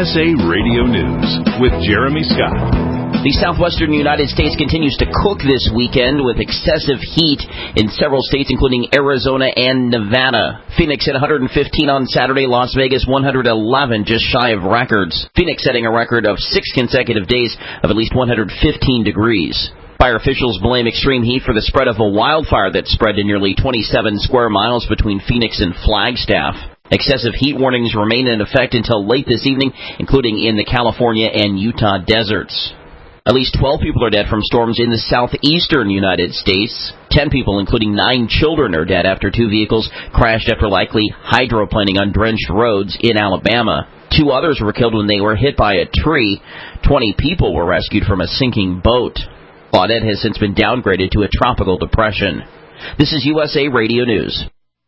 USA Radio News with Jeremy Scott. The southwestern United States continues to cook this weekend with excessive heat in several states, including Arizona and Nevada. Phoenix hit 115 on Saturday, Las Vegas 111, just shy of records. Phoenix setting a record of 6 consecutive days of at least 115 degrees. Fire officials blame extreme heat for the spread of a wildfire that spread to nearly 27 square miles between Phoenix and Flagstaff. Excessive heat warnings remain in effect until late this evening, including in the California and Utah deserts. At least 12 people are dead from storms in the southeastern United States. 10 people, including 9 children, are dead after 2 vehicles crashed after likely hydroplaning on drenched roads in Alabama. 2 others were killed when they were hit by a tree. 20 people were rescued from a sinking boat. Claudette has since been downgraded to a tropical depression. This is USA Radio News.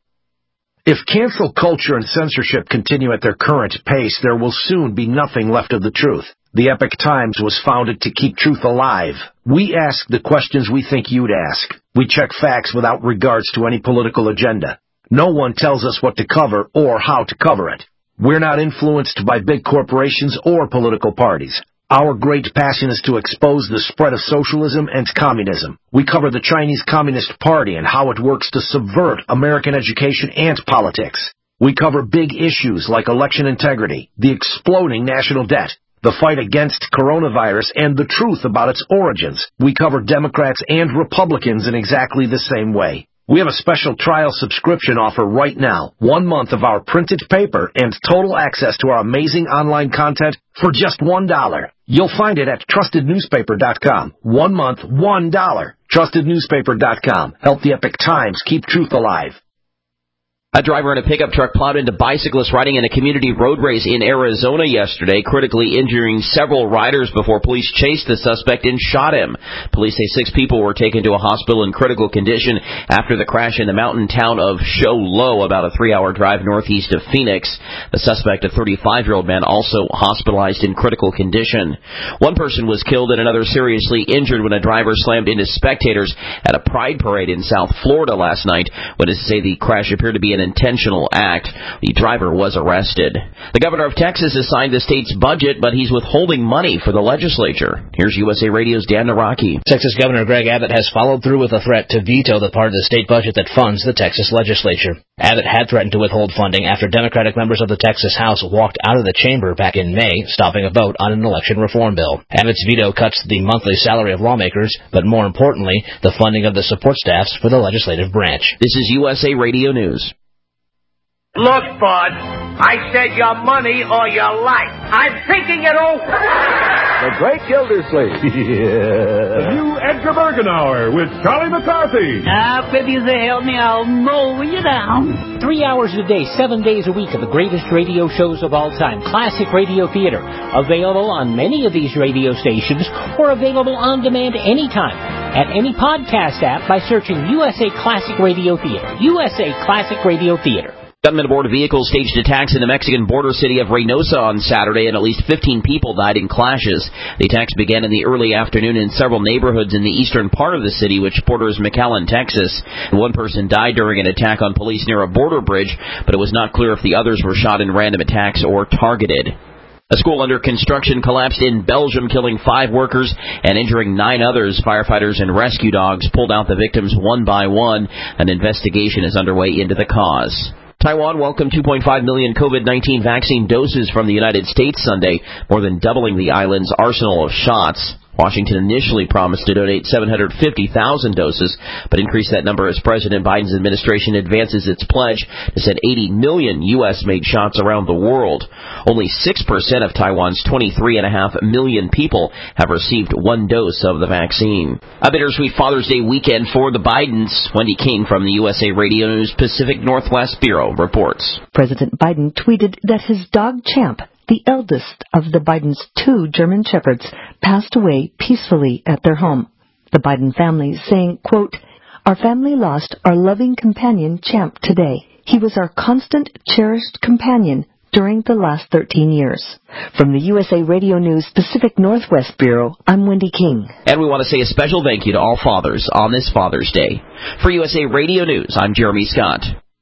If cancel culture and censorship continue at their current pace, there will soon be nothing left of the truth. The Epoch Times was founded to keep truth alive. We ask the questions we think you'd ask. We check facts without regards to any political agenda. No one tells us what to cover or how to cover it. We're not influenced by big corporations or political parties. Our great passion is to expose the spread of socialism and communism. We cover the Chinese Communist Party and how it works to subvert American education and politics. We cover big issues like election integrity, the exploding national debt, the fight against coronavirus, and the truth about its origins. We cover Democrats and Republicans in exactly the same way. We have a special trial subscription offer right now. 1 month of our printed paper and total access to our amazing online content for just $1. You'll find it at TrustedNewspaper.com. 1 month, $1. TrustedNewspaper.com. Help the Epoch Times keep truth alive. A driver in a pickup truck plowed into bicyclists riding in a community road race in Arizona yesterday, critically injuring several riders before police chased the suspect and shot him. Police say 6 people were taken to a hospital in critical condition after the crash in the mountain town of Show Low, about a 3-hour drive northeast of Phoenix. The suspect, a 35-year-old man, also hospitalized in critical condition. 1 person was killed and another seriously injured when a driver slammed into spectators at a pride parade in South Florida last night. Witnesses say the crash appeared to be an intentional act. The driver was arrested. The governor of Texas has signed the state's budget, but he's withholding money for the legislature. Here's USA Radio's Dan Naraki. Texas Governor Greg Abbott has followed through with a threat to veto the part of the state budget that funds the Texas legislature. Abbott had threatened to withhold funding after Democratic members of the Texas House walked out of the chamber back in May, stopping a vote on an election reform bill. Abbott's veto cuts the monthly salary of lawmakers, but more importantly, the funding of the support staffs for the legislative branch. This is USA Radio News. Look, Bud, I said your money or your life. I'm thinking it over. The Great Gildersleeve. The new Edgar Bergen Hour with Charlie McCarthy. Now, if you help me, I'll mow you down. 3 hours a day, 7 days a week of the greatest radio shows of all time. Classic Radio Theater. Available on many of these radio stations or available on demand anytime at any podcast app by searching USA Classic Radio Theater. USA Classic Radio Theater. Gunmen aboard a vehicle staged attacks in the Mexican border city of Reynosa on Saturday, and at least 15 people died in clashes. The attacks began in the early afternoon in several neighborhoods in the eastern part of the city, which borders McAllen, Texas. 1 person died during an attack on police near a border bridge, but it was not clear if the others were shot in random attacks or targeted. A school under construction collapsed in Belgium, killing 5 workers and injuring 9 others. Firefighters and rescue dogs pulled out the victims one by one. An investigation is underway into the cause. Taiwan welcomed 2.5 million COVID-19 vaccine doses from the United States Sunday, more than doubling the island's arsenal of shots. Washington initially promised to donate 750,000 doses, but increased that number as President Biden's administration advances its pledge to send 80 million U.S.-made shots around the world. Only 6% of Taiwan's 23.5 million people have received 1 dose of the vaccine. A bittersweet Father's Day weekend for the Bidens. Wendy King from the USA Radio News Pacific Northwest Bureau reports. President Biden tweeted that his dog Champ, the eldest of the Bidens' 2 German Shepherds, passed away peacefully at their home. The Biden family saying, quote, "Our family lost our loving companion Champ today. He was our constant, cherished companion during the last 13 years." From the USA Radio News Pacific Northwest Bureau, I'm Wendy King. And we want to say a special thank you to all fathers on this Father's Day. For USA Radio News, I'm Jeremy Scott.